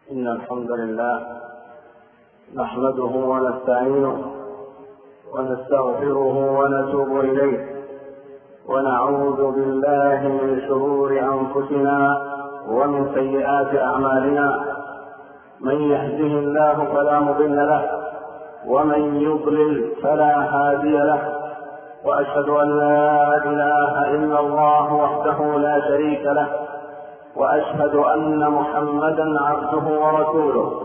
إن الحمد لله نحمده ونستعينه ونستغفره ونتوب إليه، ونعوذ بالله من شرور أنفسنا ومن سيئات أعمالنا. من يهده الله فلا مضل له، ومن يضلل فلا هادي له، وأشهد أن لا إله إلا الله وحده لا شريك له، وأشهد أن محمدا عبده ورسوله.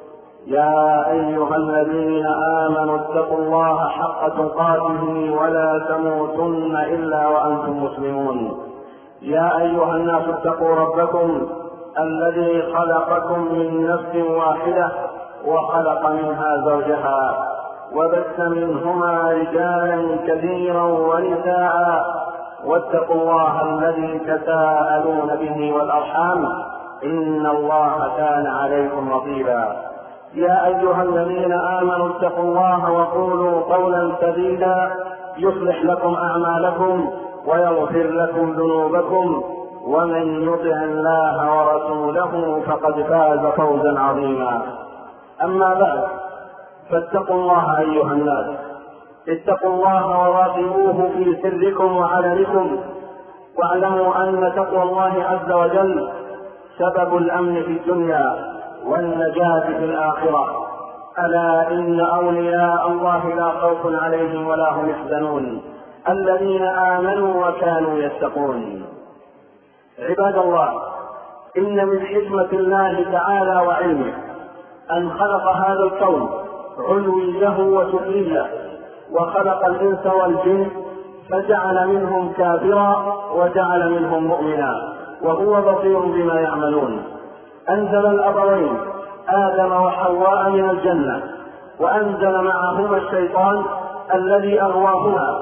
يا أيها الذين آمنوا اتقوا الله حق تقاته ولا تموتن إلا وأنتم مسلمون. يا أيها الناس اتقوا ربكم الذي خلقكم من نفس واحدة وخلق منها زوجها، وبث منهما رجالا كثيرا ونساء، واتقوا الله الذي تساءلون به والأرحام، إن الله كان عليكم رقيبا. يا أيها الذين آمنوا اتقوا الله وقولوا قولا سديدا يصلح لكم أعمالكم ويغفر لكم ذنوبكم، ومن يطع الله ورسوله فقد فاز فوزا عظيما. أما بعد، فاتقوا الله أيها الناس، اتقوا الله وراقبوه في سركم وعلنكم، واعلموا أن تقوى الله عز وجل سبب الأمن في الدنيا والنجاة في الآخرة. ألا إن أولياء الله لا خوف عليهم ولا هم يحزنون، الذين آمنوا وكانوا يتقون. عباد الله، إن من حكمة الله تعالى وعلمه أن خلق هذا الكون علوي له وسفلي له، وخلق الإنس والجن فجعل منهم كافرا وجعل منهم مؤمنا، وهو بصير بما يعملون. أنزل الأبوين آدم وحواء من الجنة، وأنزل معهما الشيطان الذي أغواهما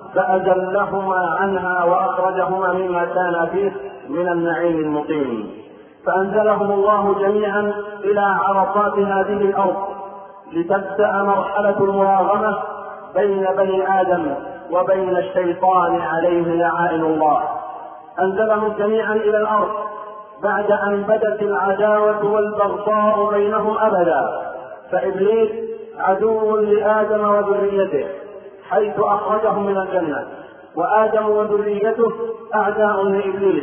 فأزلهما عنها وأخرجهما مما كان فيه من النعيم المقيم، فأنزلهم الله جميعا إلى عرصات هذه الأرض لتبدأ مرحلة المراغمة بين بني آدم وبين الشيطان عليه لعائن الله. أنزلهم جميعا إلى الأرض بعد أن بدت العداوة والبغضاء بينهم أبدا، فإبليس عدو لآدم وذريته حيث أخرجهم من الجنة، وآدم وذريته أعداء لإبليس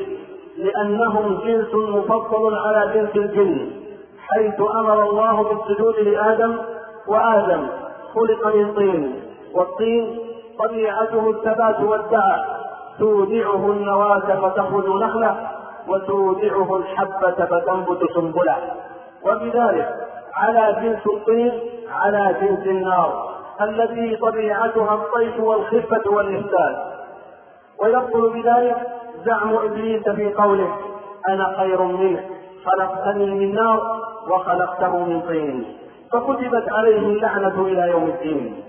لأنهم جنس مفضل على جنس الجن، حيث أمر الله بالسجود لآدم، وآدم خلق من طين، والطين طبيعته الثبات والدعاء، تودعه النواة فتخرج نخلة، وتودعه الحبة فتنبت سنبلة، وبذلك على جنس الطين على جنس النار التي طبيعتها الطيش والخفة والإفساد. ويبطل بذلك زعم إبليس في قوله: أنا خير منه خلقتني من نار وخلقته من طين، فكتبت عليه اللعنة إلى يوم الدين.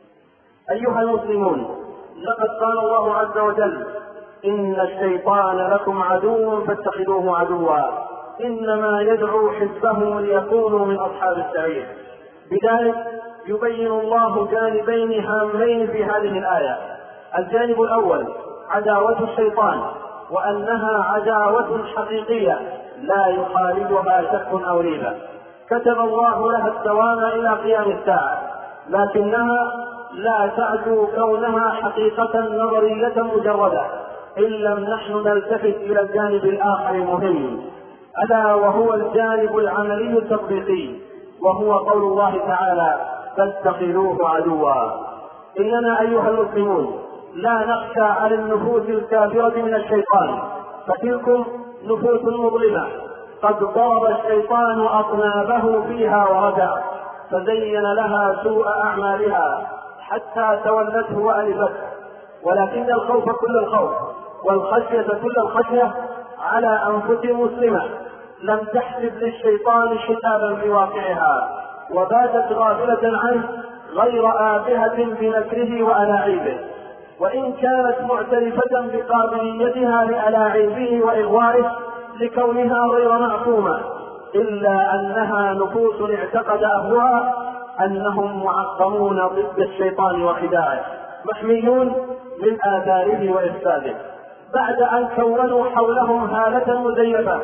أيها المسلمون، لقد قال الله عز وجل: إن الشيطان لكم عدو فاتخذوه عدوا، إنما يدعو حزبه ليكونوا من أصحاب السعير. بذلك يبين الله جانبين هامين في هذه الآية: الجانب الأول عداوة الشيطان، وأنها عداوة حقيقية لا يخالدها شك أو ريبة، كتب الله لها الدوام إلى قيام الساعة، لكنها لا تعدو كونها حقيقة نظرية مجردة إن لم نحن نلتفت إلى الجانب الآخر المهم، ألا وهو الجانب العملي التطبيقي، وهو قول الله تعالى: فاتخذوه عدوا. إننا أيها المسلمون لا نخشى على النفوس الكافرة من الشيطان، فتلكم نفوس مظلمة قد ضرب الشيطان أطنابه فيها وردع، فزين لها سوء أعمالها حتى تولته وألفته. ولكن الخوف كل الخوف والخشية كل الخشية على أنفس مسلمة لم تحسب للشيطان شتابا في واقعها، وباتت غافلة عنه غير آبهة بمكره وألاعيبه، وإن كانت معترفة بقابليتها لألاعيبه وإغوائه لكونها غير معصومة، إلا أنها نفوس اعتقد أهلها أنهم معقمون ضد الشيطان وخداعه، محميون من آثاره وإفساده، بعد أن كونوا حولهم هالة مزيفة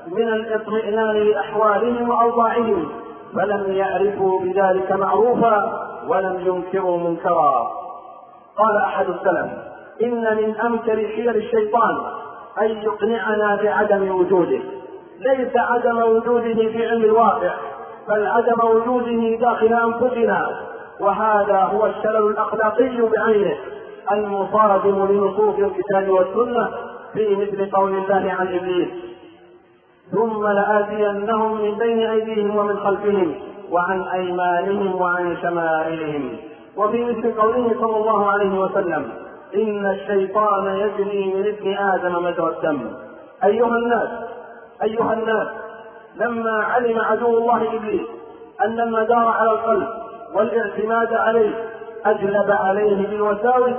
من الاطمئنان لأحوالهم وأوضاعهم، فلم يعرفوا بذلك معروفا ولم ينكروا منكرا. قال أحد السلف: إن من أمكر حيل الشيطان أن يقنعنا بعدم وجوده، ليس عدم وجوده في علم الواقع، بل عدم وجوده داخل أنفسنا، وهذا هو الشلل الأخلاقي بعينه المصادم لنصوص الكتاب والسنة في مثل قول الله عن إبليس: ثم لآتينهم من بين أيديهم ومن خلفهم وعن أيمانهم وعن شمائلهم، وفي مثل قوله صلى الله عليه وسلم: إن الشيطان يجري من ابن آدم مجرى الدم. أيها الناس، لما علم عدو الله إبليس أن المدار على القلب والاعتماد عليه أجلب عليه بالوساوس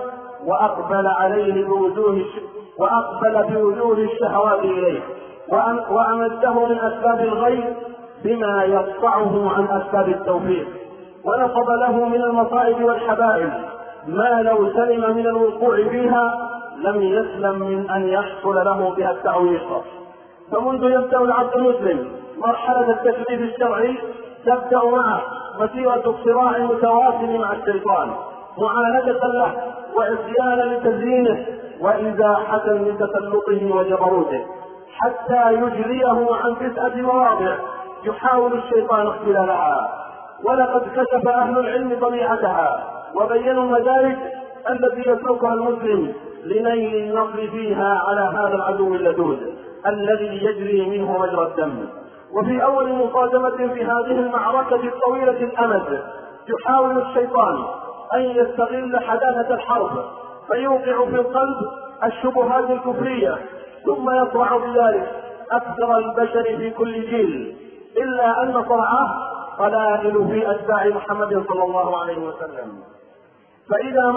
وأقبل بوجوه الشهوات إليه، وأمده من أسباب الغيب بما يقطعه عن أسباب التوفيق، ونصب له من المصائب والحبائل ما لو سلم من الوقوع فيها لم يسلم من أن يحصل له بها التعويض. فمنذ يبدأ العبد المسلم مرحلة التكليف الشرعي تبدأ معه مسيرة الصراع المتواصل مع الشيطان، معاندة له وعصيانا لتزيينه وإزاحة لتسلطه وجبروته، حتى يجريه عن 9 مواضع يحاول الشيطان اختلالها. ولقد كشف أهل العلم طبيعتها وبينوا المدارج التي يسلكها المسلم لنيل النصر فيها على هذا العدو اللدود الذي يجري منه مجرى الدم. وفي أول مقادمة في هذه المعركة الطويلة الأمد يحاول الشيطان أن يستغل حداثة الحرب فيوقع في القلب الشبهات الكفرية، ثم يطرح بذلك أكثر البشر في كل جيل، إلا أن طرعه قلائل في أتباع محمد صلى الله عليه وسلم. فإذا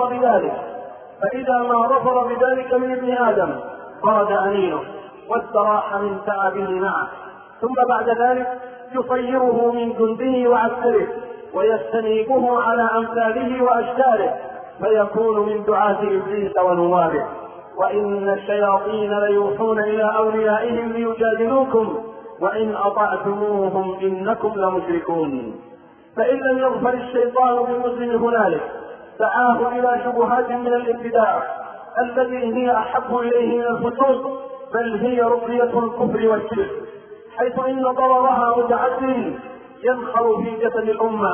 ما ظفر بذلك من ابن آدم برد أنينه واستراح من تعبه معه، ثم بعد ذلك يصيره من جنده وعسكره ويستنيبه على أمثاله وأشكاله، فيكون من دعاة إبليس ونوابه. وإن الشياطين ليوحون إلى أوليائهم ليجادلوكم وإن أطعتموهم إنكم لمشركون. فإن لم يظفر الشيطان بالمسلم هنالك دعاه إلى شبهات من الابتداع التي هي أحب إليه من الفسوق، بل هي رقية الكفر والشرك، حيث إن ضررها متعدي ينخر في جسد الأمة،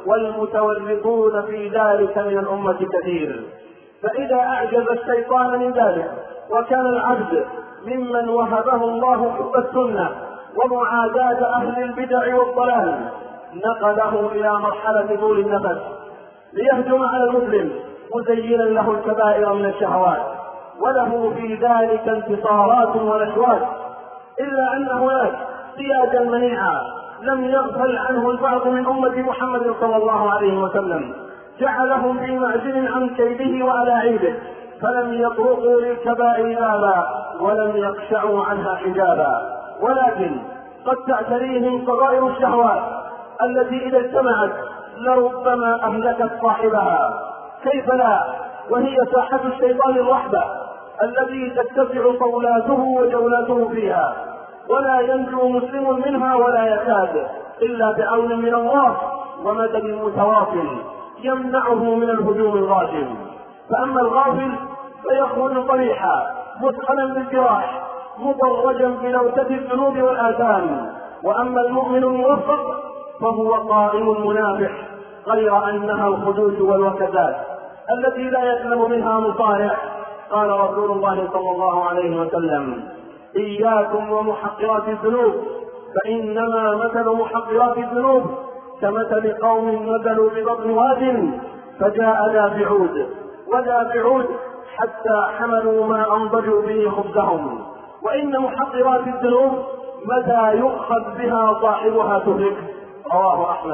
والمتورطون في ذلك من الأمة كثير. فإذا أعجز الشيطان من ذلك وكان العبد ممن وهبه الله حب السنة ومعاداة أهل البدع والضلال نقله إلى مرحلة طول النفس ليهجم على المسلم مزينا له الكبائر من الشهوات، وله في ذلك انتصارات ونشوات، إلا أن هناك سياجا منيعا لم يغفل عنه البعض من أمة محمد صلى الله عليه وسلم، جعلهم في معزل عن كيده وألاعيبه، فلم يطرقوا للكبائر بابا ولم يخشعوا عنها حجابا، ولكن قد تعتريهم صغائر الشهوات التي إذا اجتمعت لربما أهلكت صاحبها. كيف لا وهي ساحة الشيطان الرحبة التي تتسع صولاته وجولاته فيها، ولا ينجو مسلم منها ولا يكاد إلا بعون من الله ومدد متواصل يمنعه من الهجوم الغاشم. فأما الغافل فيخرج طريحا مثقلا بالجراح مضرجا بلوثة الذنوب والآثام، وأما المؤمن الموفق فهو قائم منافح، غير أنها الخدوش والوكدات التي لا يسلم منها مصارع. قال رسول الله صلى الله عليه وسلم: إياكم ومحقرات الذنوب، فإنما مثل محقرات الذنوب كمثل قوم نزلوا ببطن واد فجاء دافعود ودافعود حتى حملوا ما أنضجوا به خبزهم. وإن محقرات الذنوب متى يؤخذ بها صاحبها تهلك. رواه أحمد.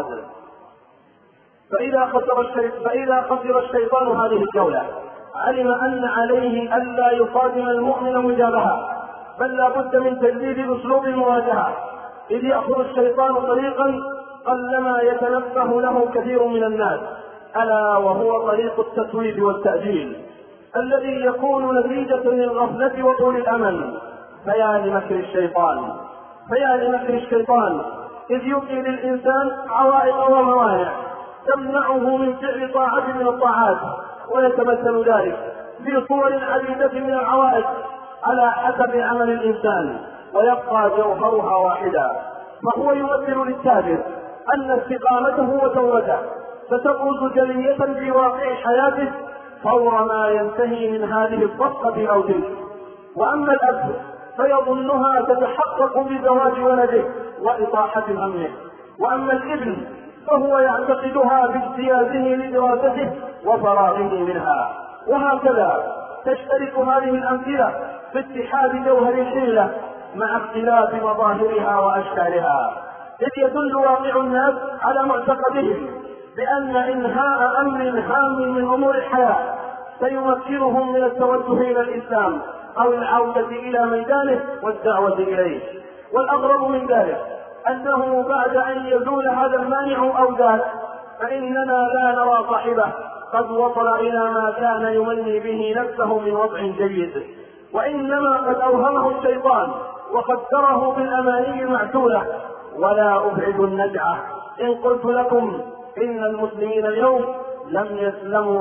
فإذا خسر الشيطان هذه الجولة علم أن عليه ألا يصادم المؤمن مجابهة، بل لا بد من تجديد أسلوب المواجهة، إذ يأخذ الشيطان طريقا قلما يتنبه له كثير من الناس، ألا وهو طريق التسويف والتأجيل الذي يكون نتيجة للغفلة وطول الأمل. فيا لمكر الشيطان فيا لمكر الشيطان إذ يبقي للإنسان عوائق وموانع تمنعه من فعل طاعة من الطاعات، ويتمثل ذلك في صور عديدة من العوائق على حسب عمل الإنسان، ويبقى جوهرها واحدا. فهو يمثل للتاجر أن استقامته وتوبته ستبرز جلية في واقع حياته فور ما ينتهي من هذه الصفقة أو تلك. وأما الأب فيظنها تتحقق بزواج ولده وإطاحة همه، وأما الابن فهو يعتقدها باجتيازه لدراسته وفراغه منها. وهكذا تشترك هذه الأمثلة في اتحاد جوهر الحيلة مع اختلاف مظاهرها وأشكالها، إذ يدل واقع الناس على معتقدهم بأن إنهاء أمر هام من أمور الحياة سيمكنهم من التوجه إلى الإسلام أو العودة إلى ميدانه والدعوة إليه. والأغرب من ذلك أنه بعد أن يزول هذا المانع أو ذاك فإننا لا نرى صاحبه قد وصل إلى ما كان يمني به نفسه من وضع جيد، وإنما قد أوهمه الشيطان وخدره بالأماني المعسولة. ولا أبعد النجعة إن قلت لكم إن المسلمين اليوم لم يسلموا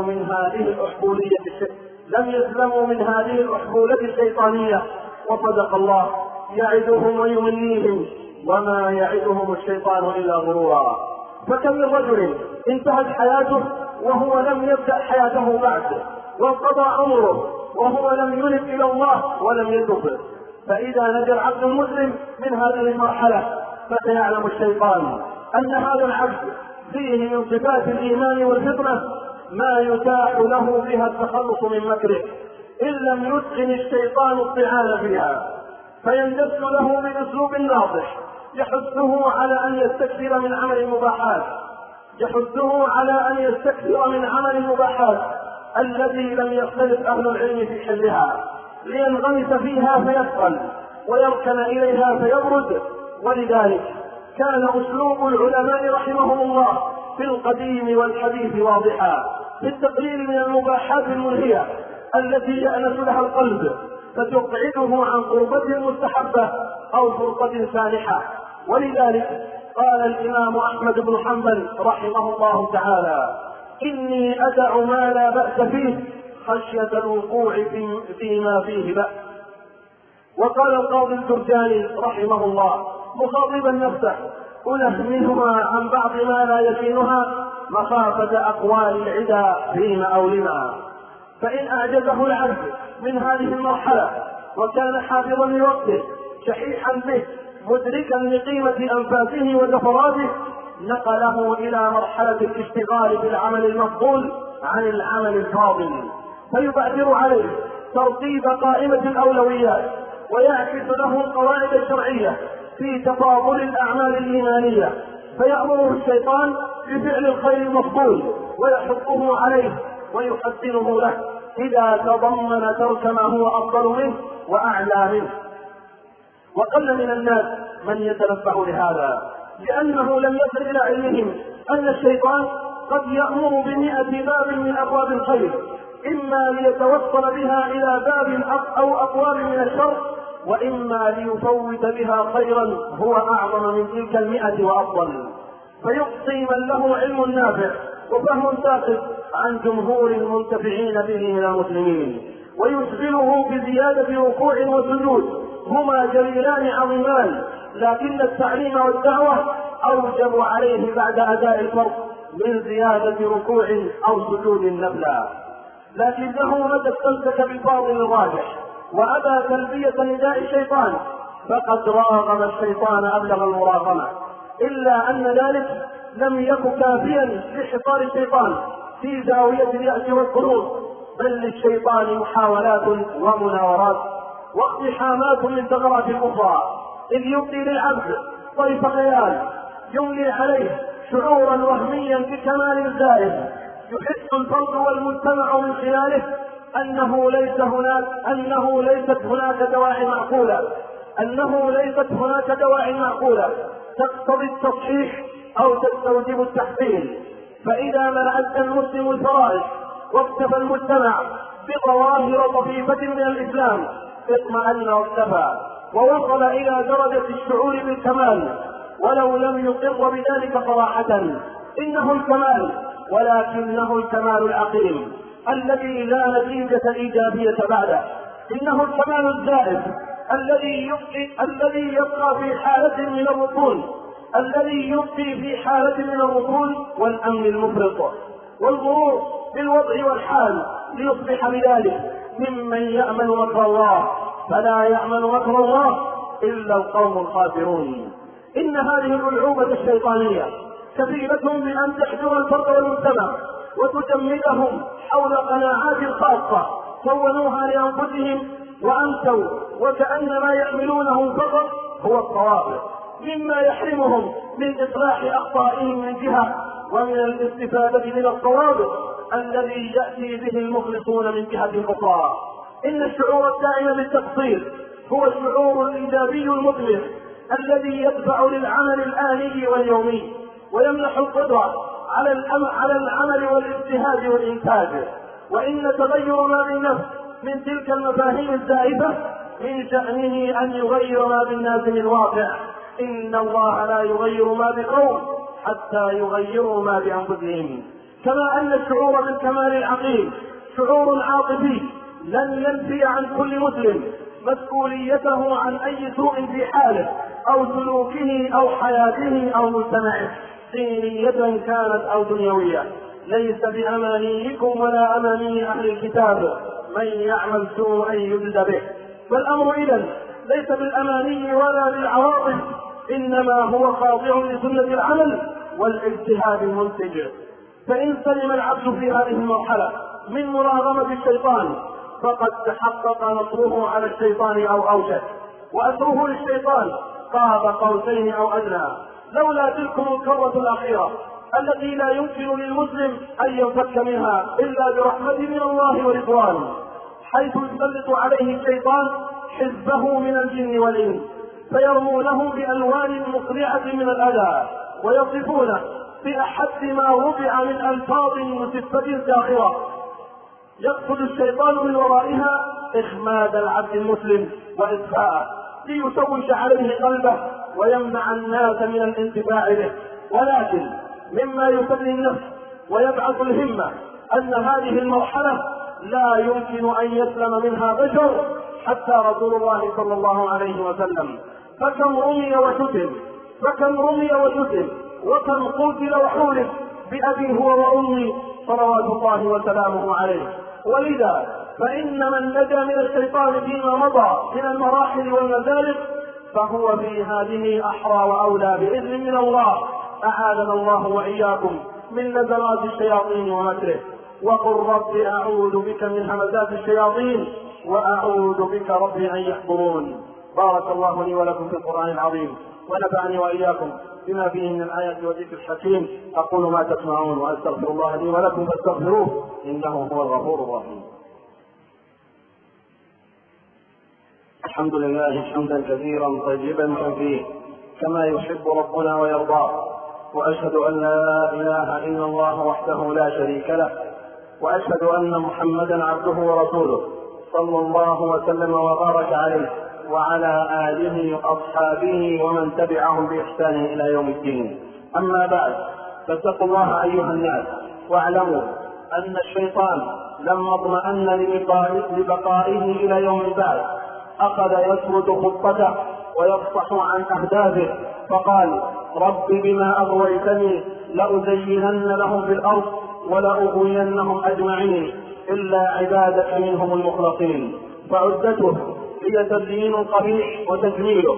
من هذه الأحبولة الشيطانية، وصدق الله يعدهم ويمنيهم وما يعدهم الشيطان إلا غرورا. فكم من رجل انتهت حياته وهو لم يبدأ حياته بعد، وانقضى عمره وهو لم ينب إلى الله ولم يتب. فإذا نجا العبد المسلم من هذه المرحلة فسيعلم الشيطان أن هذا العبد فيه من صفات الإيمان والفطرة ما يتاح له بها التخلص من مكره إن لم يتقن الشيطان الطعان فيها، فيندس له بأسلوب ناصح يحثه على أن يستكثر من عمل المباحات الذي لم يختلف أهل العلم في حلها، لينغمس فيها فيثقل ويركن إليها فيبرد. ولذلك كان أسلوب العلماء رحمهم الله في القديم والحديث واضحا في التقليل من المباحات الملهية التي يأنس لها القلب فتقعده عن قربة المستحبة أو فرقة سانحة. ولذلك قال الإمام أحمد بن حنبل رحمه الله تعالى: إني أدع ما لا بأس فيه خشية الوقوع فيما فيه بأس. وقال القاضي الجرجاني رحمه الله مخاطبا نفسه: أنهمها عن بعض ما لا يشينها مخافة أقوال العدا فيما أو لما. فإن أعجزه العبد من هذه المرحلة وكان حافظا لوقته شحيحا به مدركا لقيمة أنفاسه وزفراته نقله إلى مرحلة الاشتغال بالعمل المفضول عن العمل الفاضل، فيبادر عليه ترتيب قائمة الأولويات ويعكس له القواعد الشرعية في تفاضل الأعمال الإيمانية، فيأمره الشيطان بفعل الخير المفضول ويحثه عليه ويحسنه له إذا تضمن ترك ما هو أفضل منه وأعلى منه. وقل من الناس من يتنبه لهذا، لأنه لم يصل إلى علمهم أن الشيطان قد يأمر ب100 باب من أبواب الخير، إما ليتوصل بها إلى باب أو أبواب من الشر، وإما ليفوت بها خيرا هو أعظم من تلك 100 وأفضل، فيعطي من له علم نافع وفهم ثاقب عن جمهور المنتفعين به من المسلمين، ويشغله بزيادة ركوع وسجود هما جليلان عظيمان، لكن التعليم والدعوة أوجب عليه بعد أداء الفرض من زيادة ركوع أو سجود نفلا. لكنه متى استمسك بالفاضل الراجح وأبى تلبية نداء الشيطان فقد راغم الشيطان أبلغ المراغمة، إلا أن ذلك لم يكن كافيا لحصار الشيطان في زاوية اليأس والقنوط، بل للشيطان محاولات ومناورات واقتحامات من ثغرات أخرى، إذ يبدي للعبد طيف خيال يملي عليه شعورا وهميا بكمال زائد يحس الفرد والمجتمع من خلاله أنه ليست هناك دواعي معقولة تقتضي التصحيح أو تستوجب التحسين. فإذا ما أدى المسلم الفرائض واكتفى المجتمع بظواهر طفيفة من الإسلام اطمأن واكتفى، ووصل إلى درجة الشعور بالكمال ولو لم يقر بذلك صراحة. إنه الكمال، ولكنه الكمال العقيم الذي لا نتيجة إيجابية بعده. إنه الكمال الزائد الذي يبقى في حالة من الركون، الذي يبقي في حالة من الركون والأمن المفرط والغرور بالوضع والحال، ليصبح بذلك ممن يأمن مكر الله. فلا يأمن مكر الله إلا القوم الخاسرون. إن هذه الألعوبة الشيطانية كفيلة بأن تحجر الفرد والمجتمع وتجمدهم حول قناعات خاصة كونوها لأنفسهم وأمسوا وكأن ما يحملونه فقط هو الصواب، مما يحرمهم من إصلاح أخطائهم من جهة ومن الاستفادة من الصواب الذي يأتي به المخلصون من جهة أخرى. إن الشعور الدائم بالتقصير هو الشعور الإيجابي المثمر الذي يدفع للعمل الآني واليومي ويمنح القدرة على العمل والاجتهاد والإنتاج. وإن تغير ما بالنفس من تلك المفاهيم الزائفة من شأنه أن يغير ما بالناس من واقع. إن الله لا يغير ما بقوم حتى يغيروا ما بأنفسهم. كما أن الشعور بالكمال العقيم شعور عاطفي لن ينفي عن كل مسلم مسؤوليته عن أي سوء في حاله أو سلوكه أو حياته أو مجتمعه، دينية كانت أو دنيوية. ليس بأمانيكم ولا أماني أهل الكتاب من يعمل سوءا يجز به. فالأمر إذن ليس بالأماني ولا بالعواطف، إنما هو خاضع لسنة العمل والاجتهاد المنتج. فإن سلم العبد في هذه المرحلة من مراغمة الشيطان فقد تحقق نصره على الشيطان أو أوشك، وأسره للشيطان قاب قوسين أو أدنى، لولا تلكم الكرة الأخيرة التي لا يمكن للمسلم أن ينفك منها إلا برحمة من الله ورضوانه، حيث يسلط عليه الشيطان حزبه من الجن والإنس فيرمونه بألوان مقرعة من الأذى ويصفونه بأحد ما وضع من ألفاظ مسفة ساخرة يقصد الشيطان من ورائها إخماد العبد المسلم وإطفاءه ليشوش عليه قلبه ويمنع الناس من الانتفاع به. ولكن مما يسلي النفس ويبعث الهمة أن هذه المرحلة لا يمكن أن يسلم منها بشر حتى رسول الله صلى الله عليه وسلم. فكم رمي وشتم وكم قتل وحولف بأبي هو وأمي صلوات الله وسلامه عليه. ولذا فإن من نجا من الشيطان فيما مضى من المراحل والمزالق فهو في هذه أحرى وأولى بإذن من الله. أعاذنا الله وإياكم من نزغات الشياطين ومكره. وقل رب أعوذ بك من همزات الشياطين وأعوذ بك رب أن يحضرون. بارك الله لي ولكم في القرآن العظيم ونفعني وإياكم بما فيه من الآيات والذكر الحكيم. أقول ما تسمعون وأستغفر الله لي ولكم فاستغفروه إنه هو الغفور الرحيم. الحمد لله حمدا كثيرا طيبا فيه كما يحب ربنا ويرضاه، وأشهد أن لا إله إلا الله وحده لا شريك له، وأشهد أن محمدا عبده ورسوله صلى الله وسلم وبارك عليه وعلى آله وأصحابه ومن تبعهم بإحسان إلى يوم الدين. أما بعد، فاتقوا الله أيها الناس، واعلموا أن الشيطان لما اطمأن لبقائه إلى يوم البعث أخذ يسرد خطته ويفصح عن أهدافه، فقال: رب بما أغويتني لأزينن لهم في الأرض ولأغوينهم أجمعين إلا عبادك منهم المخلصين. فعدته هي تزيين القبيح وتجميله،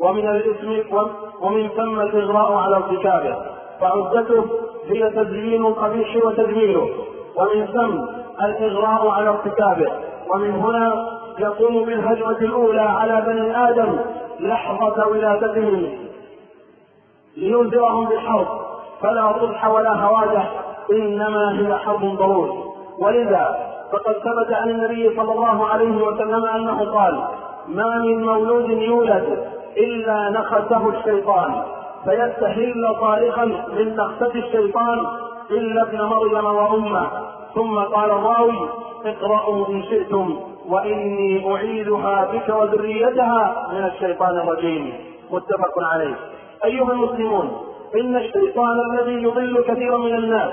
ومن ثم الإغراء على ارتكابه. فعدته هي تزيين القبيح وتجميله، ومن ثم الإغراء على ارتكابه. ومن هنا يقوم بالهجمة الأولى على بني آدم لحظة ولادتهم لينذرهم بالحرب، فلا صلح ولا هواجة، إنما هي حرب ضروري. ولذا فقد ثبت عن النبي صلى الله عليه وسلم أنه قال: ما من مولود يولد إلا نخسه الشيطان فيستحل صارخا من نخسة الشيطان إلا ابن مريم وأمه. ثم قال الراوي: اقرأوا إن شئتم وإني أعيذها بك وذريتها من الشيطان الرجيم. متفق عليه. أيها المسلمون، إن الشيطان الذي يضل كثيرا من الناس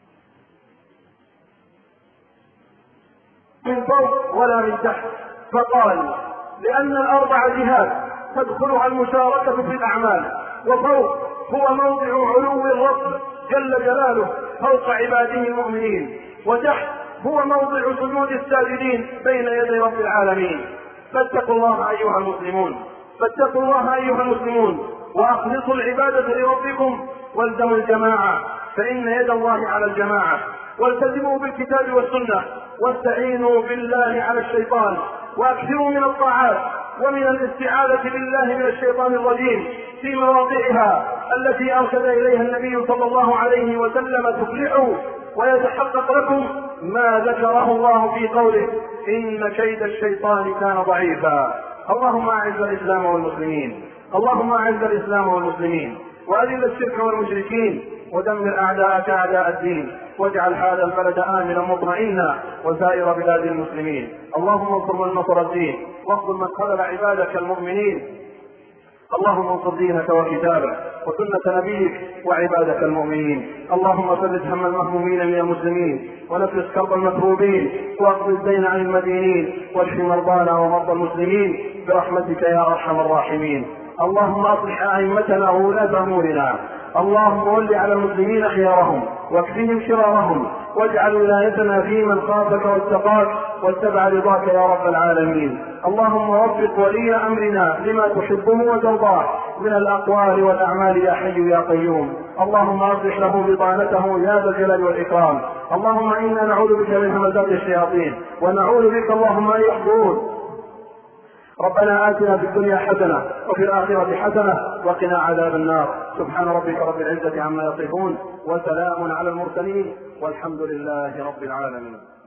من فوق ولا من تحت، فقال لأن الأربع جهات تدخلها المشاركة في الأعمال، وفوق هو موضع علو الرب جل جلاله فوق عباده المؤمنين، وتحت هو موضع سجود الساجدين بين يدي رب العالمين. فاتقوا الله أيها المسلمون، فاتقوا الله أيها المسلمون، وأخلصوا العبادة لربكم، والزموا الجماعة فإن يد الله على الجماعة، والتزموا بالكتاب والسنة، واستعينوا بالله على الشيطان، وأكثروا من الطاعات ومن الاستعاذة بالله من الشيطان الرجيم في مواضعها التي أرشد إليها النبي صلى الله عليه وسلم تفلحوا ويتحقق لكم ما ذكره الله في قوله إن كيد الشيطان كان ضعيفا. اللهم أعز الإسلام والمسلمين، اللهم أعز الإسلام والمسلمين، وأذل الشرك والمشركين، ودمر أعداءك أعداء الدين، واجعل هذا البلد آمنا مطمئنا وسائر بلاد المسلمين. اللهم انصر من نصر الدين، واخذل من خذل عبادك المؤمنين. اللهم انصر دينك وكتابك وسنة نبيك وعبادك المؤمنين. اللهم فرج هم المهمومين من المسلمين، ونفس كرب المكروبين، واقض الدين عن المدينين، واشف مرضانا ومرضى المسلمين برحمتك يا أرحم الراحمين. اللهم أصلح أئمتنا وولاة أمورنا، اللهم ول على المسلمين خيارهم واكفهم شرارهم، واجعل ولايتنا في من خافك واتقاك واتبع رضاك يا رب العالمين. اللهم وفق ولي أمرنا لما تحبه وترضاه من الأقوال والأعمال يا حي يا قيوم. اللهم أصلح له بطانته يا ذا الجلال والإكرام. اللهم إنا نعوذ بك من همزات الشياطين، ونعوذ بك اللهم أن يحضرون. ربنا آتنا في الدنيا حسنة وفي الآخرة حسنة وقنا عذاب النار. سبحان ربك رب العزة عما يصفون، وسلام على المرسلين، والحمد لله رب العالمين.